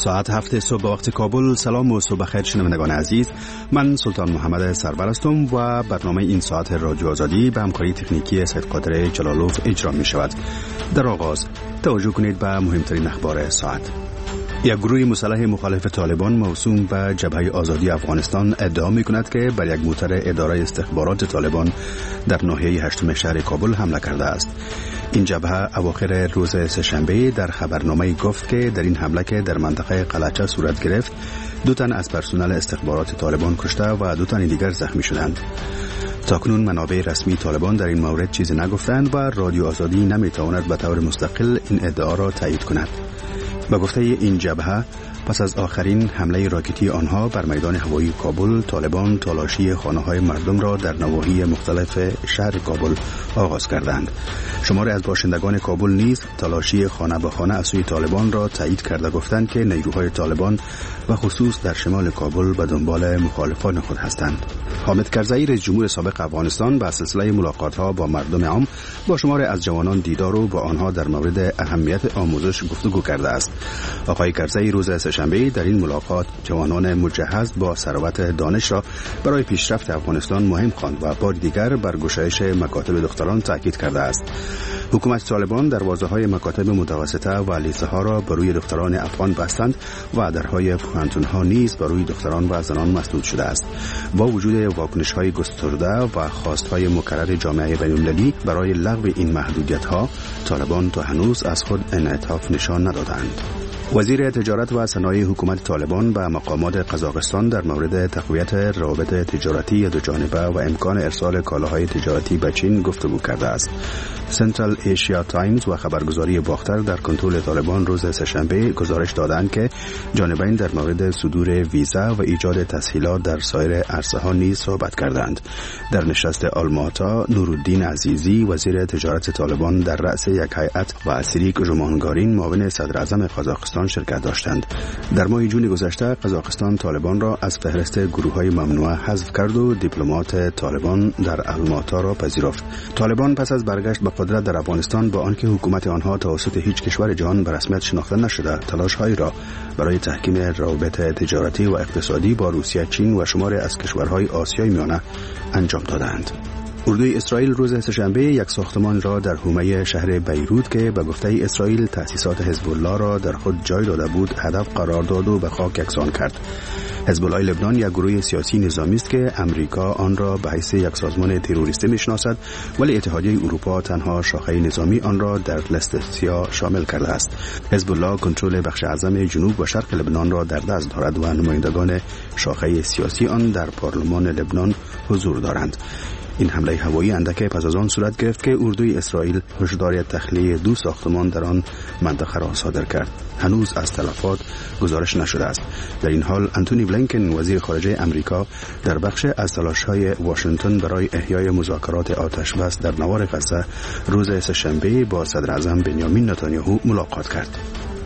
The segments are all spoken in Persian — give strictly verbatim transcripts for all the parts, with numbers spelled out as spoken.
ساعت هفت صبح به وقت کابل. سلام و صبح خیر شنوندگان عزیز، من سلطان محمد سرور هستم و برنامه این ساعت رادیو آزادی به همکاری تکنیکی سید قادر جلالوف اجرا می شود. در آغاز توجه کنید به مهمترین اخبار ساعت. یک گروه مسلح مخالف طالبان موسوم به جبهه آزادی افغانستان ادعا می کند که بر یک موتر اداره استخبارات طالبان در ناحیه هشتم شهر کابل حمله کرده است. این جبهه اواخر روز سه‌شنبه در خبرنامه گفت که در این حمله که در منطقه قلعچه صورت گرفت، دو تن از پرسنل استخبارات طالبان کشته و دو تن دیگر زخمی شدند. تاکنون منابع رسمی طالبان در این مورد چیزی نگفتند و رادیو آزادی نمیتواند به طور مستقل این ادعا را تایید کند. به گفته این جبهه، پس از آخرین حمله راکتی آنها بر میدان هوایی کابل، طالبان تالاشی خانه‌های مردم را در نواحی مختلف شهر کابل آغاز کردند. شماری از باشندگان کابل نیز تالاشی خانه به خانه از سوی طالبان را تایید کرده گفتند که نیروهای طالبان و خصوص در شمال کابل به دنبال مخالفان خود هستند. حامد کرزئی رئیس جمهور سابق افغانستان به سلسله ملاقات‌ها با مردم عام با شماری از جوانان دیدار و با آنها در مورد اهمیت آموزش گفتگو کرده است. آقای کرزئی روز سه‌شنبه در این ملاقات جوانان مجهز با ثروت دانش را برای پیشرفت افغانستان مهم خواند و بار دیگر بر گشایش مکاتب دختران تاکید کرده است. حکومت طالبان دروازه‌های مکاتب متوسطه و لیسه‌ها را بر دختران افغان بستند و درهای پوهنتون‌ها نیز بر دختران و زنان مسدود شده است. با وجود واکنش‌های گسترده و خواست‌های مکرر جامعه بین‌المللی برای لغو این محدودیت‌ها، طالبان تا هنوز از خود انعطاف نشان ندادند. وزیر تجارت و صنایع حکومت طالبان به مقامات قزاقستان در مورد تقویت روابط تجارتی دوجانبه و امکان ارسال کالاهای تجارتی به چین گفتگو کرده است. سنترال ایشیا تایمز و خبرگزاری باختر در کنترل طالبان روز سه‌شنبه گزارش دادند که جانبین در مورد صدور ویزا و ایجاد تسهیلات در سایر عرصه‌ها نیز صحبت کردند. در نشست آلماتا، نورالدین عزیزی وزیر تجارت طالبان در رأس یک هیئت و سریک ژومانگارین معاون صدر اعظم قزاقستان شرکت داشتند. در ماه جون گذشته قزاقستان طالبان را از فهرست گروه‌های ممنوعه حذف کرد و دیپلمات طالبان در آلماتا را پذیرفت. طالبان پس از برگشت به قدرت در افغانستان با آنکه حکومت آنها توسط هیچ کشور جهان به رسمیت شناخته نشده، تلاش‌هایی را برای تحکیم روابط تجارتی و اقتصادی با روسیه، چین و شماری از کشورهای آسیای میانه انجام دادند. اردوی اسرائیل روز سه‌شنبه یک ساختمان را در حومه شهر بیروت که به گفته اسرائیل تأسیسات حزب الله را در خود جای داده بود هدف قرار داد و به خاک یکسان کرد. حزب الله لبنان یک گروه سیاسی نظامی است که امریکا آن را به حیث یک سازمان تروریستی میشناسد، ولی اتحادیه اروپا تنها شاخه نظامی آن را در لیست سیاه شامل کرده است. حزب الله کنترل بخش اعظم جنوب و شرق لبنان را در دست دارد و نمایندگان شاخه سیاسی آن در پارلمان لبنان حضور دارند. این حمله هوایی اندک پس از آن صورت گرفت که اردوی اسرائیل هشدار تخلیه دو ساختمان در آن منطقه را صادر کرد. هنوز از تلفات گزارش نشده است. در این حال انتونی بلینکن وزیر خارجه امریکا در بخش از تلاش‌های واشنگتن برای احیای مذاکرات آتش بس در نوار غزه روز سه‌شنبه با صدر اعظم بنیامین نتانیاهو ملاقات کرد.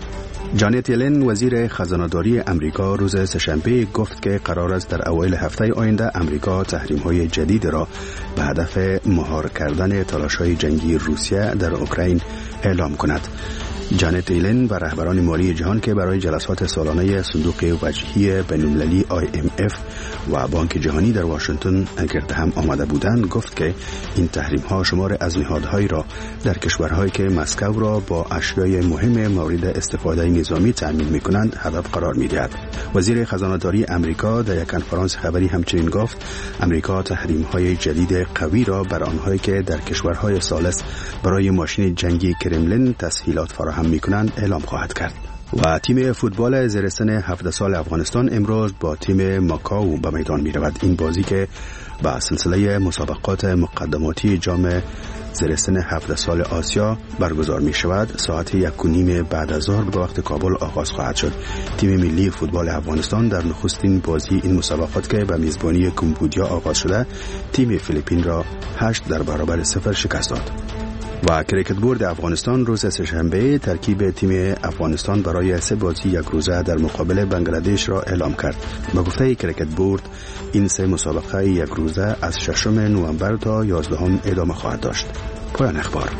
جانت یلن وزیر خزانه‌داری امریکا روز سه‌شنبه گفت که قرار است در اوایل هفته آینده امریکا تحریم‌های جدید را به هدف مهار کردن تلاش‌های جنگی روسیه در اوکراین اعلام کند. جانت یلن و رهبران مالی جهان که برای جلسات سالانه صندوق وجهی بین‌المللی آی ام اف و بانک جهانی در واشنگتن گرد هم آمده بودند گفت که این تحریم‌ها شمار از نهادهایی را در کشورهایی که مسکو را با اشیای مهم مورد استفاده نظامی تأمین می‌کنند هدف قرار می‌دهد. وزیر خزانه‌داری امریکا در یک کنفرانس خبری همچنین گفت امریکا تحریم‌های جدید قوی را بر آنهایی که در کشورهای ثالث برای ماشین جنگی کرملین تسهیلات فراهم می‌کنند اعلام خواهد کرد. و تیم فوتبال زیرسن هفده سال افغانستان امروز با تیم ماکاو به میدان می رود. این بازی که با سلسله مسابقات مقدماتی جام زیرسن هفده سال آسیا برگزار می شود ساعت یک و نیم بعد از ظهر به وقت کابل آغاز خواهد شد. تیم ملی فوتبال افغانستان در نخستین بازی این مسابقات که به میزبانی کمبودیا آغاز شده تیم فیلیپین را هشت در برابر صفر شکست داد. و کریکت بورد افغانستان روز سه‌شنبه ترکیب تیم افغانستان برای سه بازی یک روزه در مقابل بنگلادش را اعلام کرد. با گفته کریکت بورد این سه مسابقه یک روزه از ششم نوامبر تا یازدهم ادامه خواهد داشت. پایان اخبار.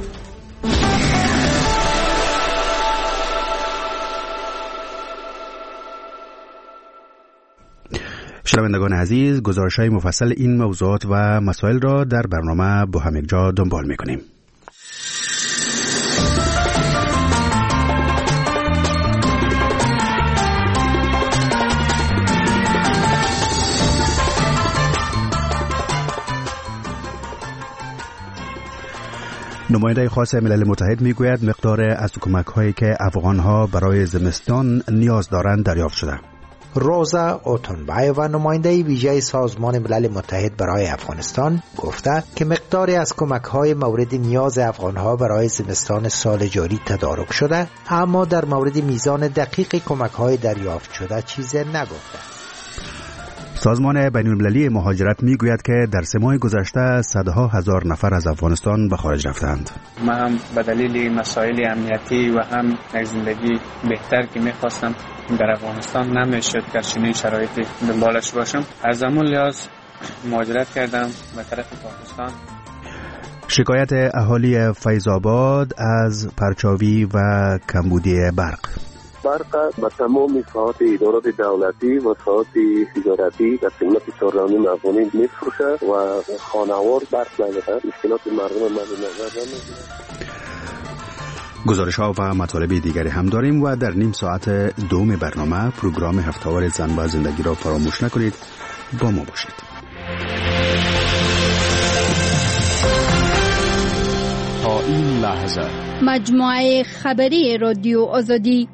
شنوندگان عزیز، گزارش‌های مفصل این موضوعات و مسائل را در برنامه با هم یکجا دنبال می‌کنیم. نماینده خاص ملل متحد میگوید مقدار از کمک‌هایی که افغان‌ها برای زمستان نیاز دارند دریافت شده. روزا اوتونبایووا نماینده ویژه سازمان ملل متحد برای افغانستان گفته که مقداری از کمک‌های مورد نیاز افغان‌ها برای زمستان سال جاری تدارک شده، اما در مورد میزان دقیق کمک‌های دریافت شده چیزی نگفته. سازمان بین‌المللی مهاجرت میگوید که در سه ماه گذشته صدها هزار نفر از افغانستان به خارج رفتند. ما هم به دلیل مسائل امنیتی و هم یک زندگی بهتر که میخواستم در افغانستان نمیشد در چنین شرایطی دنبالش باشم، از همون لحاظ مهاجرت کردم به طرف پاکستان. شکایت اهالی فیض آباد از پرچاوی و کمبودی برق. برق به تمام ساعات ادارات دولتی و ساعات تجارتی در قیمت چهار و نیم افغانی میفروشه و خانوار برق نداره. مشکلات مردم مد نظر نمیگیره. گزارش ها و مطالب دیگری هم داریم و در نیم ساعت دوم برنامه پروگرام هفته‌وار زن و زندگی را فراموش نکنید. با ما باشید. تا این لحظه مجموعه خبری رادیو آزادی.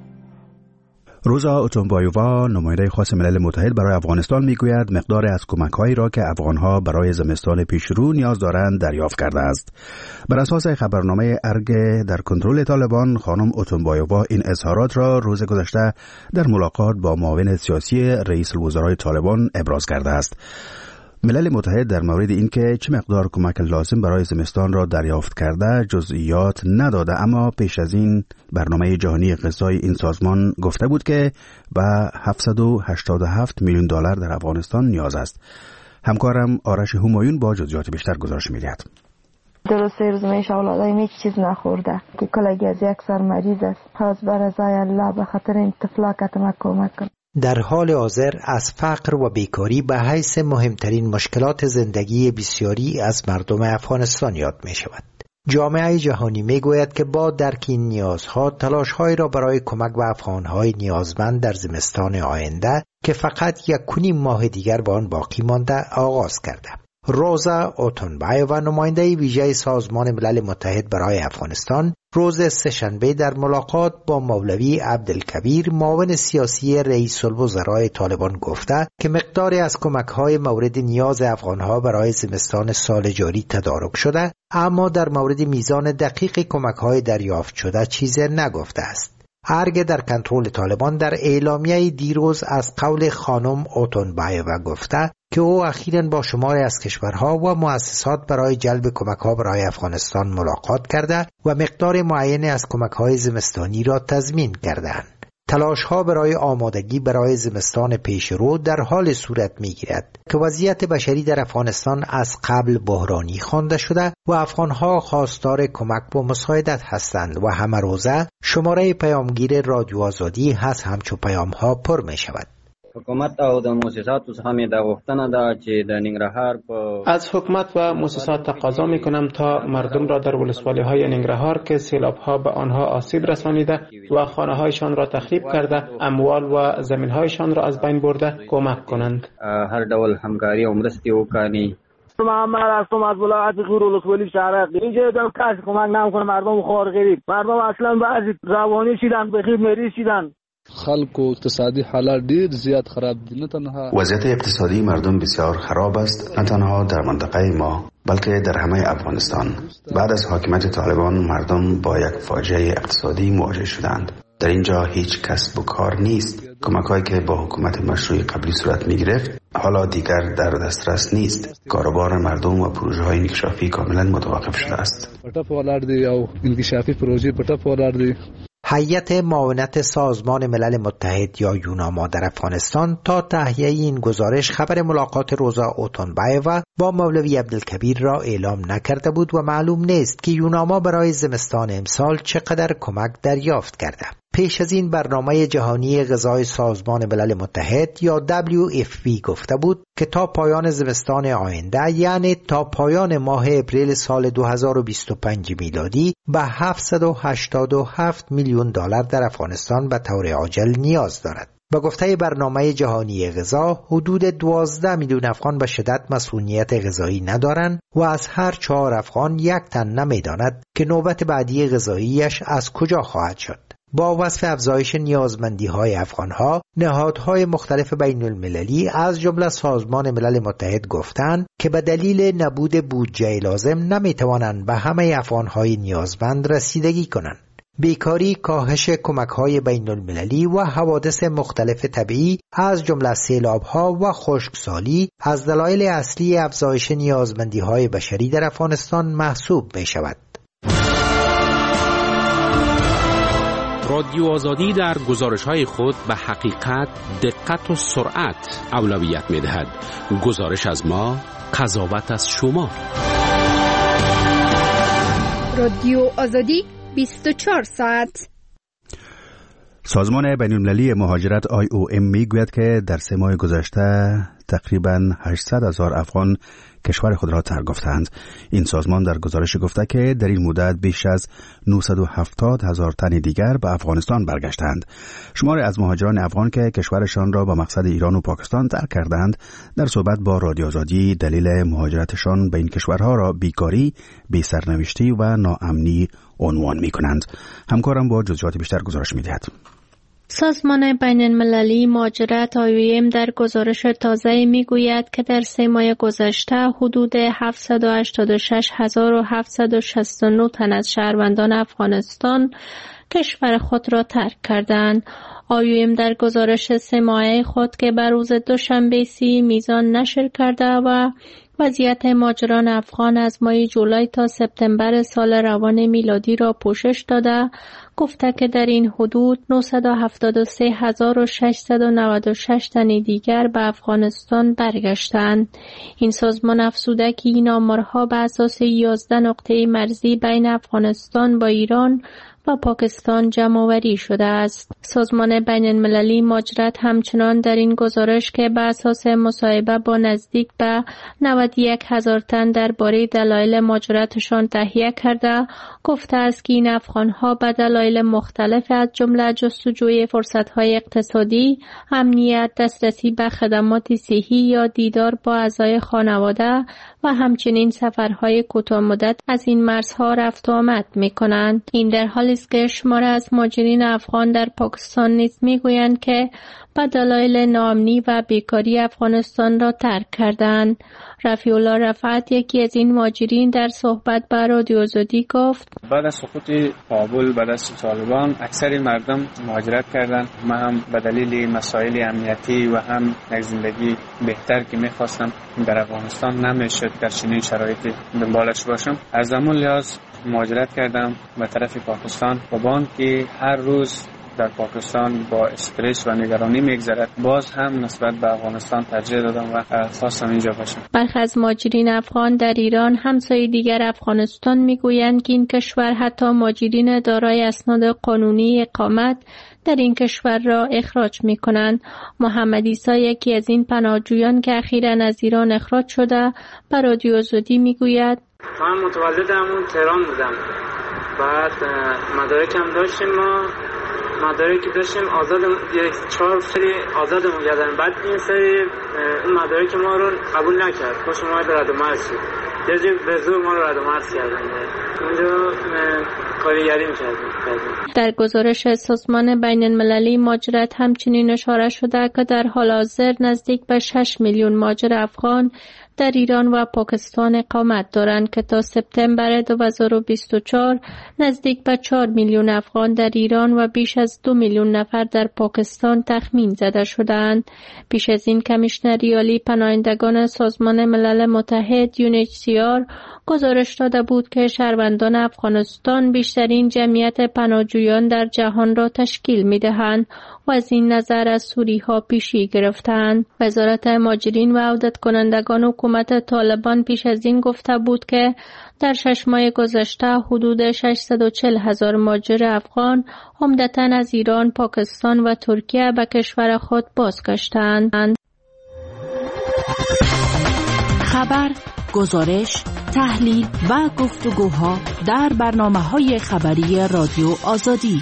روزا اوتونبایووا نماینده خاص ملل متحد برای افغانستان میگوید مقدار از کمک‌هایی را که افغان‌ها برای زمستان پیشرو نیاز دارند دریافت کرده است. بر اساس خبرنامه ارگ در کنترل طالبان، خانم اوتونبایووا این اظهارات را روز گذشته در ملاقات با معاون سیاسی رئیس الوزرای طالبان ابراز کرده است. ملل متحد در مورد اینکه چه مقدار کمک لازم برای زمستان را دریافت کرده جزئیات نداده، اما پیش از این برنامه جهانی غذایی این سازمان گفته بود که به هفتصد و هشتاد و هفت میلیون دلار در افغانستان نیاز است. همکارم آرش همایون با جزئیات بیشتر گزارش می‌دهد. درست روزمیش اولادای می چیز نخورده که کلگی از یک سر مریض است. پس بر ازای الله به خاطر این طفلا کتمک کمک کن. در حال حاضر از فقر و بیکاری به حیث مهمترین مشکلات زندگی بسیاری از مردم افغانستان یاد می شود. جامعه جهانی می گوید که با درک این نیازها تلاش‌هایی را برای کمک به افغان‌های نیازمند در زمستان آینده که فقط یک و نیم ماه دیگر به آن باقی مانده آغاز کرده. روزا اوتونبایووا نماینده ویژه سازمان ملل متحد برای افغانستان روز سه‌شنبه در ملاقات با مولوی عبدالکبیر معاون سیاسی رئیس الوزرای طالبان گفته که مقداری از کمک‌های مورد نیاز افغان‌ها برای زمستان سال جاری تدارک شده، اما در مورد میزان دقیق کمک‌های دریافت شده چیزی نگفته است. ارگ در کنترل طالبان در اعلامیه دیروز از قول خانم اوتونبایووا گفته که او اخیراً با شماری از کشورها و مؤسسات برای جلب کمک‌ها برای افغانستان ملاقات کرده و مقدار معینی از کمک‌های زمستانی را تضمین کردند. تلاش‌ها برای آمادگی برای زمستان پیشرو در حال صورت می‌گیرد که وضعیت بشری در افغانستان از قبل بحرانی خوانده شده و افغان‌ها خواستار کمک و مساعدت هستند و همه روزه شماره پیامگیر رادیو آزادی هست همچو پیام‌ها پر می‌شود. حکومت او د مؤسساتو څخه مې دا غوښتنه ده چې د ننګرهار په از حکومت و مؤسسات تقاضا میکنم تا مردم را در ولسوالی‌های ننګرهار که سیلاب‌ها به آنها آسیب رسانیده و خانه‌هایشان را تخریب کرده، اموال و زمین‌هایشان را از بین برده کمک کنند. هر ډول همکاري او مرستې وکړي. محمد هستم از ولایت غور ولسوالی شهرک. اینجا دارم کسی کمک نمیکنه، مردم خوار غریب، مردم اصلا بعضی روانی شدن، بخیر مریض شدن. خلق و اقتصادی حالات ډیر زیات خراب دي. نه تنها وضعیت اقتصادی مردم بسیار خراب است، نه تنها در منطقه ما بلکه در همه افغانستان. بعد از حاکمیت طالبان مردم با یک فاجعه اقتصادی مواجه شدند. در اینجا هیچ کسب و کار نیست. کمک‌هایی که با حکومت مشروع قبلی صورت می‌گرفت حالا دیگر در دسترس نیست. کاروبار مردم و پروژه‌های انکشافی کاملا متوقف شده است. پټه ولاړ دي او انکشافي پروژې پټه ولاړ دي. هیئت معاونت سازمان ملل متحد یا یوناما در افغانستان تا تهیه این گزارش خبر ملاقات روزا اوتونبایووا با مولوی عبدالکبیر را اعلام نکرده بود و معلوم نیست که یوناما برای زمستان امسال چقدر کمک دریافت کرده. پیش از این برنامه جهانی غذای سازمان ملل متحد یا دبلیو اف پی گفته بود که تا پایان زمستان آینده، یعنی تا پایان ماه اپریل سال دو هزار و بیست و پنج میلادی، به هفتصد و هشتاد و هفت میلیون دلار در افغانستان به طور عاجل نیاز دارد. با گفته برنامه جهانی غذا، حدود دوازده میلیون افغان به شدت مسئولیت غذایی ندارند و از هر چهار افغان یک تن نمیداند که نوبت بعدی غذاییش از کجا خواهد شد. با وصف افزایش نیازمندی‌های افغان‌ها، نهادهای مختلف بین المللی از جمله سازمان ملل متحد گفتند که به دلیل نبود بودجه لازم نمی‌توانند به همه افغان‌های نیازمند رسیدگی کنند. بیکاری، کاهش کمک‌های بین المللی و حوادث مختلف طبیعی از جمله سیلاب‌ها و خشکسالی از دلایل اصلی افزایش نیازمندی‌های بشری در افغانستان محسوب می‌شود. رادیو آزادی در گزارش‌های خود به حقیقت، دقت و سرعت اولویت می‌دهد. گزارش از ما، قضاوت از شما. رادیو آزادی بیست و چهار ساعت. سازمان بین‌المللی مهاجرت آی او ام میگوید که در سه ماه گذشته تقریباً هشتصد هزار افغان کشور خود را ترک گفتند. این سازمان در گزارش گفته که در این مدت بیش از نهصد و هفتاد هزار تن دیگر به افغانستان برگشتند. شماری از مهاجران افغان که کشورشان را به مقصد ایران و پاکستان ترک کردند، در صحبت با رادیو آزادی دلیل مهاجرتشان به این کشورها را بیکاری، بی‌سرنوشتی و ناامنی عنوان می‌کنند. همکارم با جزئیات بیشتر گزارش می‌دهد. سازمان بین المللی مهاجرت آی او ام در گزارش تازه میگوید که در سه ماه گذشته حدود هفتصد و هشتاد و شش هزار و هفتصد و شصت و نه تن از شهروندان افغانستان کشور خود را ترک کردند. آی او ام در گزارش سه ماهه خود که بر روز دوشنبه سی میزان نشر کرده و وضعیت مهاجران افغان از ماه جولای تا سپتامبر سال روان میلادی را پوشش داده، گفته که در این حدود نهصد و هفتاد و سه هزار و ششصد و نود و شش تن دیگر به افغانستان برگشتند. این سازمان افزوده که این آمارها به اساس یازده نقطه مرزی بین افغانستان با ایران و پاکستان جمع‌آوری شده است. سازمان بین المللی مهاجرت همچنان در این گزارش که به اساس مصاحبه با نزدیک به نود و یک هزار تن درباره دلایل مهاجرتشان تهیه کرده، گفته است که این افغان‌ها به دلایل مختلف از جمله جستجوی فرصت‌های اقتصادی، امنیت، دسترسی به خدمات صحی یا دیدار با اعضای خانواده و همچنین سفرهای کوتاه‌مدت از این مرزها رفت و آمد می‌کنند. این در حالی است که شماره از مهاجرین افغان در پاکستان نیز می‌گویند که به دلایل ناامنی و بیکاری افغانستان را ترک کردند. رفیع الله رفعت، یکی از این مهاجرین، در صحبت با رادیو آزادی گفت: بعد از سقوط کابل، بعد از طالبان، اکثر مردم مهاجرت کردند. من هم به دلیل مسائل امنیتی و هم یک زندگی بهتر که می‌خواستم در افغانستان نمی‌شد در چنین شرایطی دنبالش باشم، از همون لحاظ مهاجرت کردم به طرف پاکستان. و با آنکه هر روز در پاکستان با استرس و نگرانی میگذرد، باز هم نسبت به افغانستان ترجیح دادم و خواستم اینجا باشم. برخی از مهاجرین افغان در ایران، همسایه دیگر افغانستان، میگویند که این کشور حتی مهاجرین دارای اسناد قانونی اقامت در این کشور را اخراج می کنند. محمد عیسی، یکی از این پناهجویان که اخیراً از ایران اخراج شده، بر رادیو آزادی میگوید: من متولد همون تهران بودم، بعد مدارکم داشتیم، ما مدارکی داشتیم آزاد، یک چهار سری آزادمون کردن، بعد این سری اون مدارک ما رو قبول نکرد، خوش ما رو رد و مرز شد، یه جور به زور ما رو رد و مرز کردن، اونجا کارگری می‌کردیم. در گزارش سازمان بین المللی مهاجرت همچنین اشاره شده که در حال حاضر نزدیک به شش میلیون مهاجر افغان در ایران و پاکستان اقامت دارند که تا سپتامبر دو هزار و بیست و چهار نزدیک به چهار میلیون افغان در ایران و بیش از دو میلیون نفر در پاکستان تخمین زده شدند. پیش از این کمیشنر ریالی پناهندگان سازمان ملل متحد یو ان اچ سی آر گزارش داده بود که شهروندان افغانستان بیشترین جمعیت پناهجویان در جهان را تشکیل می‌دهند و از این نظر از سوری‌ها پیشی گرفتند. وزارت مهاجرین و عودت کنندگان حکومت طالبان پیش از این گفته بود که در شش ماه گذشته حدود ششصد و چهل هزار مهاجر افغان عمدتاً از ایران، پاکستان و ترکیه به کشور خود بازگشتند. خبر، گزارش، تحلیل و گفتگوها در برنامه‌های خبری رادیو آزادی.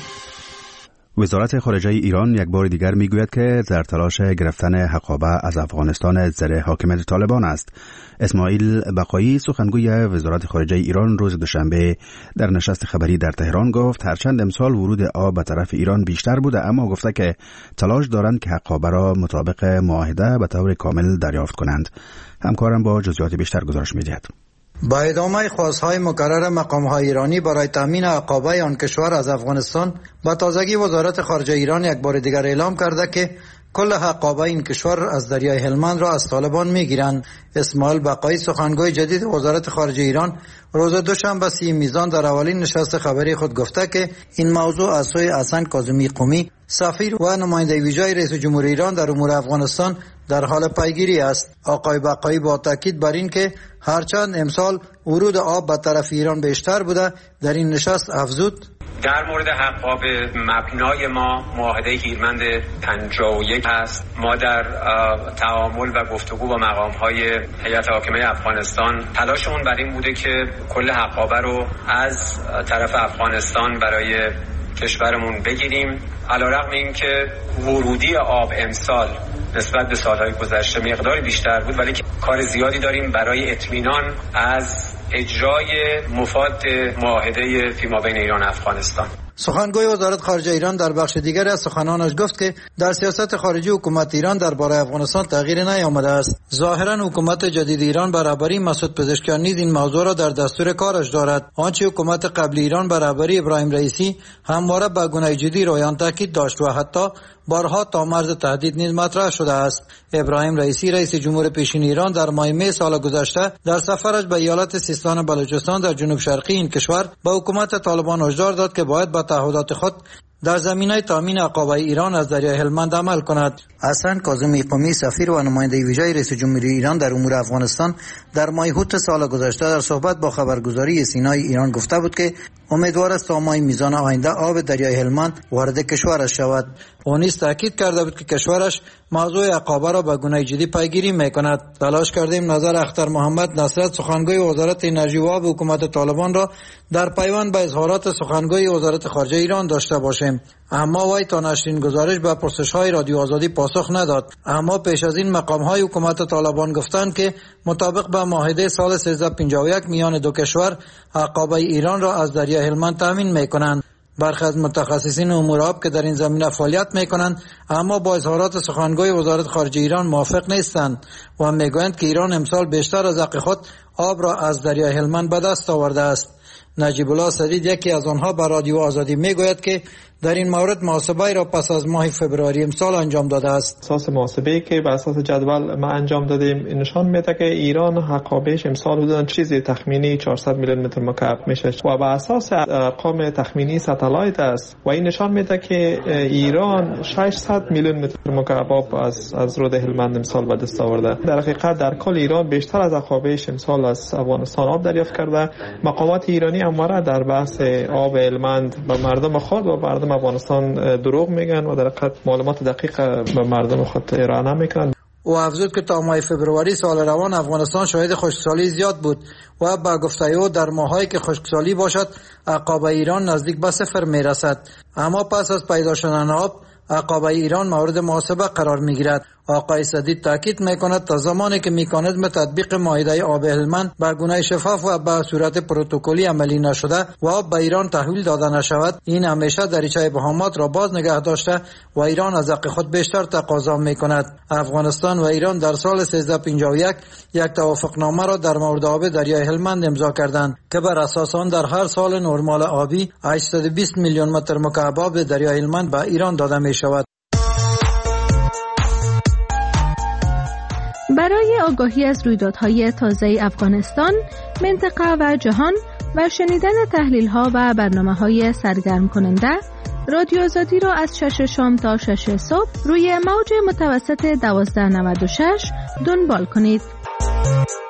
وزارت خارجه ایران یک بار دیگر میگوید که در تلاش گرفتن حقابه از افغانستان زیر حاکمیت طالبان است. اسماعیل بقایی سخنگوی وزارت خارجه ایران روز دوشنبه در نشست خبری در تهران گفت هرچند امسال ورود آب به طرف ایران بیشتر بوده، اما گفته که تلاش دارند که حقابه را مطابق معاهده به طور کامل دریافت کنند. همکارم با جزئیات بیشتر گزارش می‌دهد. با ادامه خواست‌های مکرر مقام‌های ایرانی برای تامین حقابه آن کشور از افغانستان، با تازگی وزارت خارجه ایران یک بار دیگر اعلام کرده که کل حقابه این کشور از دریای هلمند را از طالبان می‌گیرند. اسماعیل بقایی سخنگوی جدید وزارت خارجه ایران روز دوشنبه سی میزان در اولین نشست خبری خود گفته که این موضوع از سوی حسن کاظمی قمی، سفیر و نماینده ویژه رئیس جمهور ایران در امور افغانستان در حال پیگیری است. آقای بقایی با تاکید بر این که هرچند امسال ورود آب به طرف ایران بیشتر بوده، در این نشست افزود: در مورد حقابه مبنای ما معاهده هیرمند پنجاه و یک است. ما در تعامل و گفتگو با مقام‌های هیئت حاکمه افغانستان تلاشمون بر این بوده که کل حقابه رو از طرف افغانستان برای کشورمون بگیریم. علیرغم این که ورودی آب امسال نسبت به سالهای گذشته مقداری بیشتر بود، ولی کار زیادی داریم برای اطمینان از اجرای مفاد معاهده فیمابین ایران و افغانستان. سخنگوی وزارت خارجه ایران در بخش دیگری از سخنانش گفت که در سیاست خارجی حکومت ایران درباره افغانستان تغییری نیامده است. ظاهرا حکومت جدید ایران برابری مسعود پزشکیان نیز این موضوع را در دستور کارش دارد. آنچه حکومت قبلی ایران برابری ابراهیم رئیسی همواره به گونه جدی رویان تاکید داشت و حتی بارها تا مرز تهدید نیز مطرح شده است. ابراهیم رئیسی رئیس جمهور پیشین ایران در ماه می سال گذشته در سفرش به ایالت سیستان و بلوچستان در جنوب شرقی این کشور به حکومت طالبان هشدار داد که باید با تعهدات خود در زمینه تامین حقابه ایران از دریای هلمند عمل کند. حسن کاظمی قمی، سفیر و نماینده ویژه رئیس جمهوری ایران در امور افغانستان، در ماه اوت سال گذشته در صحبت با خبرگزاری سینای ایران گفته بود که امیدوار است تا ماه میزان آینده آب دریای هلمند وارد کشورش شود. او نیز تاکید کرده بود که کشورش موضوع حقابه را به گونه جدی پیگیری میکند. تلاش کردیم نظر اختر محمد نصرت سخنگوی وزارت انرژی و آب حکومت طالبان را در پیوند به اظهارات سخنگوی وزارت خارجه ایران داشته باشیم، اما وی تا نشرین گزارش به پرسش‌های رادیو آزادی پاسخ نداد. اما پیش از این مقام‌های حکومت طالبان گفتند که مطابق با معاهده سال سیزده پنجاه و یک میان دو کشور حقابه ایران را از دریای هلمند تامین می‌کنند. برخی از متخصصین امور آب که در این زمینه فعالیت می‌کنند اما با اظهارات سخنگوی وزارت خارجه ایران موافق نیستند و می‌گویند که ایران امسال بیشتر از حق خود آب را از دریای هلمند به دست آورده است. نجیب الله سدید یکی از آنها به رادیو آزادی میگوید که در این مورد محاسبه را پس از ماه فوریه امسال انجام داده است. اساس محاسبه‌ای که بر اساس جدول ما انجام دادیم نشان میده که ایران حقابهش امسال حدود چیزی تخمینی چهارصد میلیون متر مکعب میشه و بر اساس ارقام تخمینی ستالایت است و این نشان میده که ایران ششصد میلیون متر مکعب آب از از رود هلمند امسال به دست آورده. در حقیقت در کل ایران بیشتر از حقابهش امسال از افغانستان آب دریافت کرده. مقامات ایرانی همواره در بحث آب هلمند به مردم خود و مردم افغانستان دروغ میگن و در حقیقت معلومات دقیق به مردم خود ارائه نمیکنن. و افزود که تا ماه فوریه سال روان افغانستان شاهد خشکسالی زیاد بود و با گفته او در ماهایی که خشکسالی باشد حقابه ایران نزدیک به صفر میرسد، اما پس از پیدا شدن آب حقابه ایران مورد محاسبه قرار میگیرد. آقای سدید تاکید میکند تا زمانی که مکانیزم تطبیق معاهده آب هلمند به گونه شفاف و به صورت پروتکلی عملی نشده و آب به ایران تحویل داده نشود، این همیشه دریچه بهامات را باز نگه داشته و ایران از حق خود بیشتر تقاضا میکند. افغانستان و ایران در سال سیزده پنجاه و یک یک توافقنامه را در مورد آب دریای هلمند امضا کردند که بر اساس آن در هر سال نرمال آبی هشتصد و بیست میلیون متر مکعب آب دریای هلمند به ایران داده می شود. برای آگاهی از رویدادهای تازه افغانستان، منطقه و جهان و شنیدن تحلیل‌ها و برنامه‌های سرگرم کننده، رادیو آزادی را از شش شام تا شش صبح روی موج متوسط دوازده نود و شش دنبال کنید.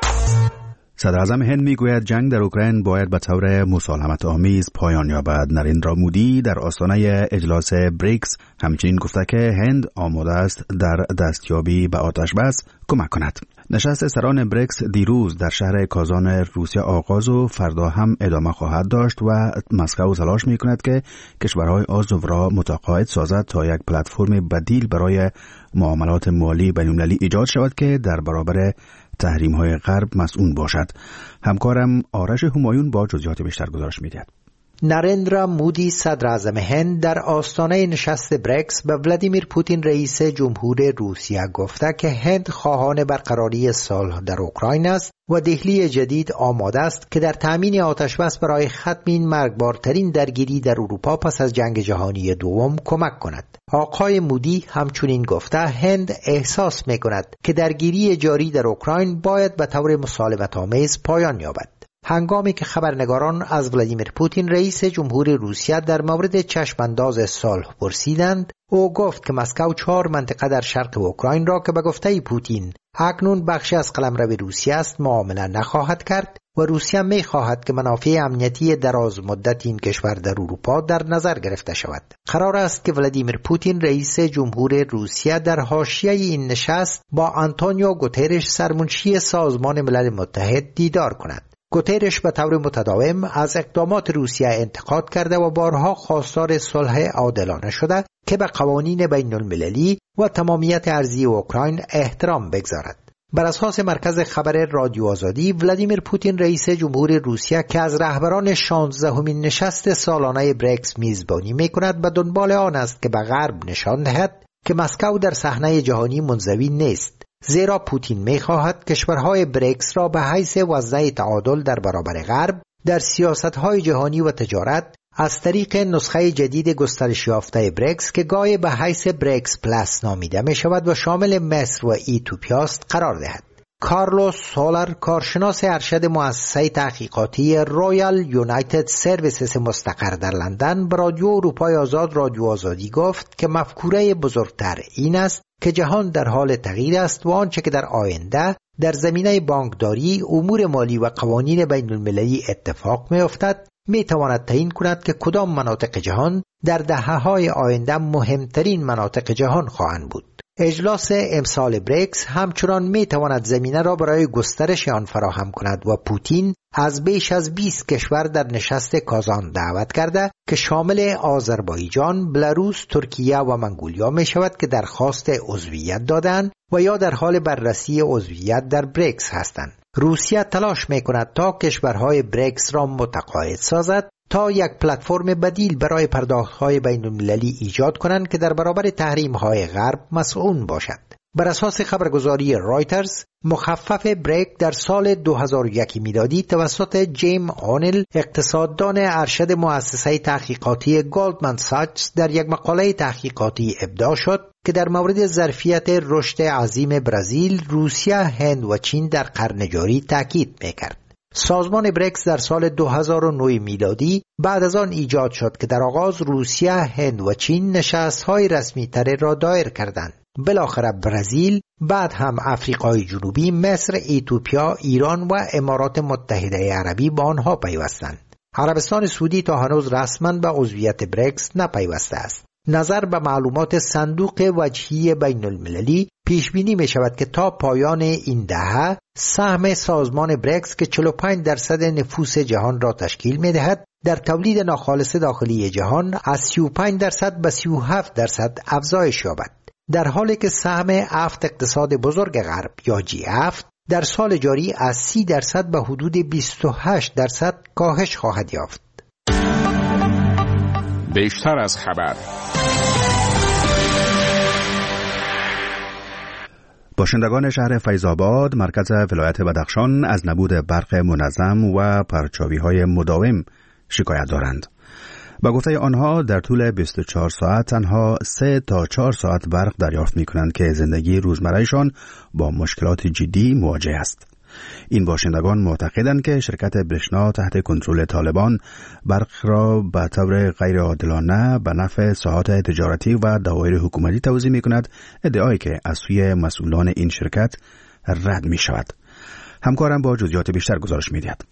صدر اعظم هند میگوید جنگ در اوکراین باید به طور مسالمت آمیز پایان یابد. نریندرا مودی در آستانه اجلاس بریکس همچنین گفته که هند آماده است در دستیابی به آتش بس کمک کند. نشست سران بریکس دیروز در شهر کازان روسیه آغاز و فردا هم ادامه خواهد داشت و مسکو تلاش میکند که کشورهای عضو را متقاعد سازد تا یک پلتفرم بدیل برای معاملات مالی بین‌المللی ایجاد شود که در برابر تحریم‌های غرب مسئول باشد. همکارم آرش همایون با جزئیات بیشتر گزارش می‌دهد. نریندرا مودی صدر اعظم هند در آستانه نشست بریکس به ولادیمیر پوتین رئیس جمهور روسیه گفته که هند خواهان برقراری صلح در اوکراین است و دهلی جدید آماده است که در تامین آتش بس برای ختم این مرگبارترین درگیری در اروپا پس از جنگ جهانی دوم کمک کند. آقای مودی همچنین گفته هند احساس می‌کند که درگیری جاری در اوکراین باید به طور مسالمت‌آمیز پایان یابد. هنگامی که خبرنگاران از ولادیمیر پوتین رئیس جمهور روسیه در مورد چشمانداز صلح پرسیدند، او گفت که مسکو چهار منطقه در شرق اوکراین را که به گفته پوتین اکنون بخشی از قلمرو روسیه است معامله نخواهد کرد و روسیه می خواهد که منافع امنیتی دراز مدت این کشور در اروپا در نظر گرفته شود. قرار است که ولادیمیر پوتین رئیس جمهور روسیه در حاشیه این نشست با آنتونیو گوترش سرمنشی سازمان ملل متحد دیدار کند. گوترش به طور متداوم از اقدامات روسیه انتقاد کرده و بارها خواستار صلح عادلانه شده که به قوانین بین المللی و تمامیت ارضی اوکراین احترام بگذارد. بر اساس مرکز خبر رادیو آزادی، ولادیمیر پوتین رئیس جمهور روسیه که از رهبران شانزدهمین نشست سالانه بریکس میزبانی میکند به دنبال آن است که به غرب نشان دهد که مسکو در صحنه جهانی منزوی نیست، زیرا پوتین می‌خواهد کشورهای بریکس را به حیث وزنه تعادل در برابر غرب در سیاست‌های جهانی و تجارت از طریق نسخه جدید گسترش یافته بریکس که گاهی به حیث بریکس پلاس نامیده می‌شود و شامل مصر و ایتوپیا است قرار دهد. کارلوس سولر، کارشناس ارشد مؤسسه تحقیقاتی رویال یونایتد سرویسز مستقر در لندن، به رادیو اروپای آزاد رادیو آزادی گفت که مفکوره بزرگتر این است که جهان در حال تغییر است و آنچه که در آینده در زمینه بانکداری، امور مالی و قوانین بین المللی اتفاق می افتد می تواند تعیین کند که کدام مناطق جهان در دهه‌های آینده مهمترین مناطق جهان خواهند بود. اجلاس امسال بریکس همچنان می تواند زمینه را برای گسترش آن فراهم کند و پوتین از بیش از بیست کشور در نشست کازان دعوت کرده که شامل آذربایجان، بلاروس، ترکیه و منگولیا می شود که درخواست عضویت دادند و یا در حال بررسی عضویت در بریکس هستند. روسیه تلاش می کند تا کشورهای بریکس را متقاعد سازد تا یک پلتفرم بدیل برای پرداخت‌های بین‌المللی ایجاد کنند که در برابر تحریم‌های غرب مسئول باشد. بر اساس خبرگزاری رایترز، مخفف بریک در سال دو هزار و یک میلادی توسط جیم اونیل، اقتصاددان ارشد مؤسسه تحقیقاتی گلدمن ساچز، در یک مقاله تحقیقاتی ابداع شد که در مورد ظرفیت رشد عظیم برزیل، روسیه، هند و چین در قرن جاری تاکید می‌کرد. سازمان بریکس در سال دو هزار و نه میلادی بعد از آن ایجاد شد که در آغاز روسیه، هند و چین نشست‌های رسمی تر را دایر کردند. بالاخره برزیل، بعد هم آفریقای جنوبی، مصر، ایتوپیا، ایران و امارات متحده عربی با آنها پیوستند. عربستان سعودی تا هنوز رسما به عضویت بریکس نپیوسته است. نظر به معلومات صندوق وجهی بین المللی پیش بینی می شود که تا پایان این دهه سهم سازمان بریکس که چهل و پنج درصد نفوس جهان را تشکیل می دهد در تولید ناخالص داخلی جهان از سی و پنج درصد به سی و هفت درصد افزایش یابد، در حالی که سهم افت اقتصاد بزرگ غرب یا جی افت در سال جاری از سی درصد به حدود بیست و هشت درصد کاهش خواهد یافت. بیشتر از خبر. باشندگان شهر فیض‌آباد مرکز ولایت بدخشان از نبود برق منظم و پرچاوی‌های مداوم شکایت دارند. با گفته آنها در طول بیست و چهار ساعت تنها سه تا چهار ساعت برق دریافت می‌کنند که زندگی روزمره‌شان با مشکلات جدی مواجه است. این باشندگان معتقدند که شرکت برشنا تحت کنترل طالبان برق را به طور غیر عادلانه به نفع ساحات تجارتی و دوایر حکومتی توزیع می کند، ادعایی که از سوی مسئولان این شرکت رد می شود. همکارم با جزئیات بیشتر گزارش می‌دهد.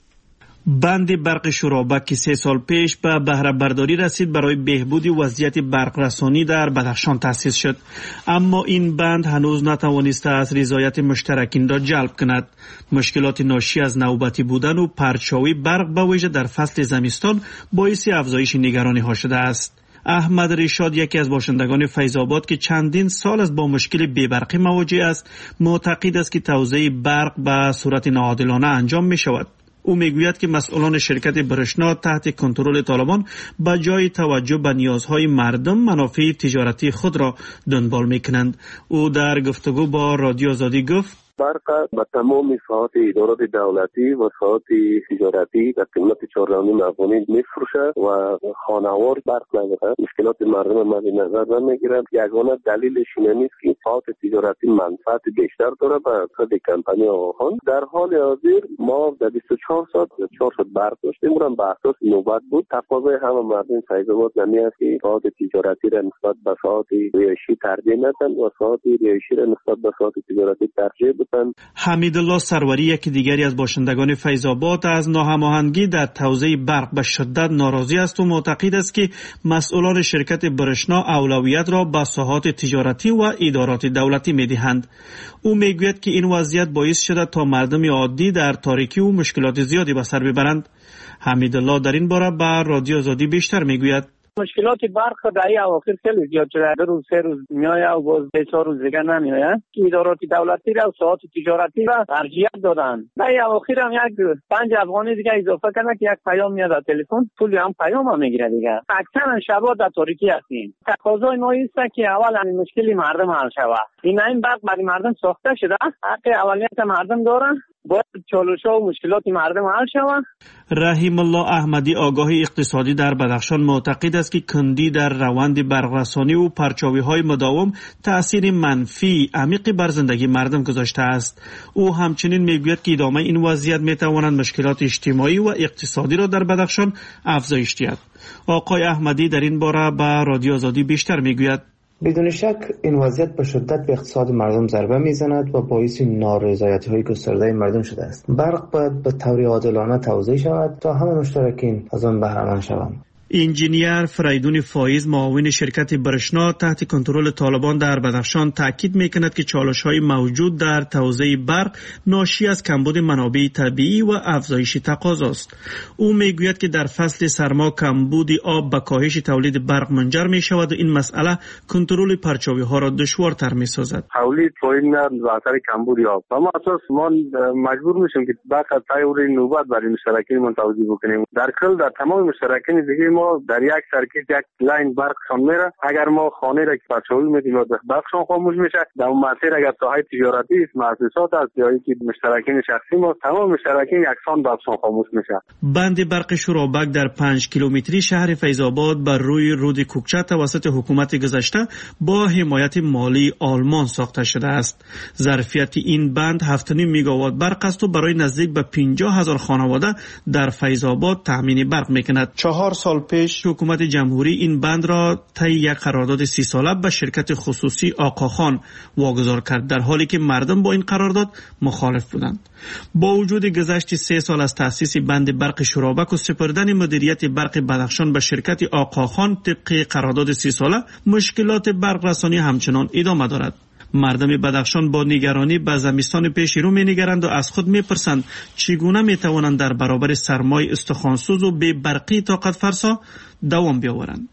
بند برق شورابک که سه سال پیش به بهره برداری رسید برای بهبود وضعیت برق رسانی در بدخشان تأسیس شد، اما این بند هنوز نتوانسته از رضایت مشترکین را جلب کند. مشکلات ناشی از نوبتی بودن و پرچاوی برق به ویژه در فصل زمستان باعث افزایش نگرانی ها شده است. احمد رشاد، یکی از باشندگان فیض‌آباد که چندین سال از با مشکل بی‌برقی مواجه است، معتقد است که توزیع برق به صورت ناعادلانه انجام می شود. او میگوید که مسئولان شرکت برشنا تحت کنترل طالبان به جای توجه به نیازهای مردم منافع تجارتی خود را دنبال میکنند. او در گفتگو با رادیو آزادی گفت برق به تمام ساعات ادارات دولتی و ساعات تجارتی در قیمت چهار و نیم افغانی میفروشه و خانوار برق نداره. مشکلات مردم مد نظر نمیگیرند. یگانه دلیلش این نیست که ساعات تجارتی منفعت بیشتر داره به خود کمپانی آهان. در حال حاضر ما در بیست و چهار ساعت چهار ساعت برق داشتیم، اونم به اساس نوبت بود. تقاضای همه مردم فیض‌آباد نمی است که ساعات تجارتی را نسبت به ساعات رهایشی ترجیح ندن و ساعات رهایشی را نسبت به ساعات تجارتی ترجیح بدن. حمیدالله سروری، یکی دیگری از باشندگان فیض‌آباد، از ناهماهنگی در توزیع برق به شدت ناراضی است و معتقد است که مسئولان شرکت برشنا اولویت را به ساحات تجارتی و ادارات دولتی می‌دهند. او میگوید که این وضعیت باعث شده تا مردم عادی در تاریکی و مشکلات زیادی به سر ببرند. حمیدالله در این باره به رادیو آزادی بیشتر میگوید. مشکلات برق در این اواخر خیلی زیاد شده. دو روز سه روز میایه و باز سه چهار روز دیگه نمیایه. که ادارات دولتی را و ساعات تجارتی را ترجیح دادن. در این اواخر هم یک پنج افغانی دیگه اضافه کنه که یک پیام میاد در تلفن، پول هم پیام هم میگیره دیگه. اکثرا شبا در تاریکی هستیم. تقاضای ما است که اول این مشکلی مردم حل شود. این این برق برای مردم ساخته شده. حق اولیت مردم دارن. باید چالش‌ها و مشکلات مردم حل شود. رحیم الله احمدی، آگاه اقتصادی در بدخشان، معتقد است که کندی در روند برقرسانی و پرچاوی‌های مداوم تأثیر منفی عمیقی بر زندگی مردم گذاشته است. او همچنین میگوید که ادامه این وضعیت میتواند مشکلات اجتماعی و اقتصادی را در بدخشان افزایش دهد. آقای احمدی در این باره به رادیو آزادی بیشتر میگوید. بدون شک این وضعیت به شدت به اقتصاد مردم ضربه میزند و باعث نارضایتی‌های گسترده مردم شده است. برق باید به طور عادلانه توزیع شود تا همه مشترکین از آن بهره مند شوند. انجینیر فریدون فایز، معاون شرکت برشنا تحت کنترل طالبان در بدخشان، تاکید میکند که چالش‌های موجود در توزیع برق ناشی از کمبود منابع طبیعی و افزایش تقاضا است. او میگوید که در فصل سرما کمبود آب به کاهش تولید برق منجر میشود و این مسئله کنترل پرچاوی‌ها را دشوارتر میسازد. تولید پایین به اثر کمبود آب. اما اساس ما مجبور میشیم که برق طور نوبت برای مشترکین من توزیع بکنیم. در کل در تمام مشترکین دیگه ما در یک سرکیت یک لاین برقشان میره. اگر ما خانه را که پرچاوی میدیم و برقشان خاموش میشه، در اون مسیر اگر ساحه تجارتی است، مؤسسات است یا اینکه مشترکین شخصی ما، تمام مشترکین یکسان برقشان خاموش میشه. بند برق شورابک در پنج کیلومتری شهر فیض‌آباد بر روی رود کوکچه توسط حکومت گذشته با حمایت مالی آلمان ساخته شده است. ظرفیت این بند هفت و نیم میگاوات برق است و برای نزدیک به پنجاه هزار خانواده در فیض‌آباد تامین برق میکند. چهار سال پیش حکومت جمهوری این بند را طی یک قرارداد سی ساله به شرکت خصوصی آقاخان واگذار کرد، در حالی که مردم با این قرارداد مخالف بودند. با وجود گذشت سه سال از تأسیس بند برق شورابک و سپردن مدیریت برق بدخشان به شرکت آقاخان طبق قرارداد سی ساله، مشکلات برق رسانی همچنان ادامه دارد. مردم بدخشان با نگرانی به زمستان پیش رو می‌نگرند و از خود می‌پرسند چگونه می‌توانند در برابر سرمای استخوانسوز و بی برقی طاقت فرسا دوام بیاورند.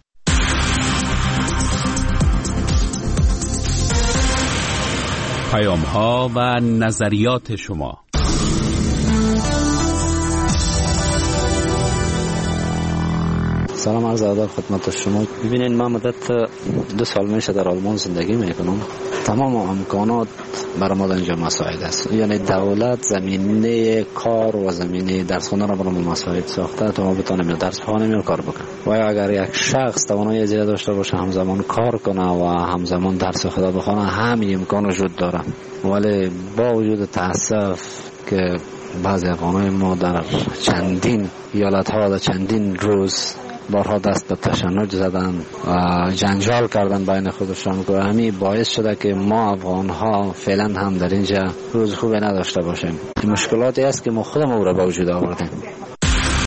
پیام‌ها و نظریات شما. سلام عرض ادب خدمت شما. ببینید من مدت دو سال میشه در آلمان زندگی میکنم. تمام امکانات برای ما اینجا مساعد است، یعنی دولت زمینه کار و زمینه درس خوندن را برای ما مساعد ساخته تا ما بتونیم درس بخوانیم و کار بکنیم. و اگر یک شخص توانایی زیاد داشته باشه همزمان کار کنه و همزمان درس خدا بخونه، همین امکان وجود داره. ولی با وجود تاسف که بعضی افغانای ما در چندین ایالت ها و چندین روز بارها دست به تشنج زدن و جنجال کردن بین خودشان که همین باعث شده که ما افغان ها فعلا هم در اینجا روز خوبی نداشته باشیم. مشکلاتی است که ما خودمون را به وجود آوردیم.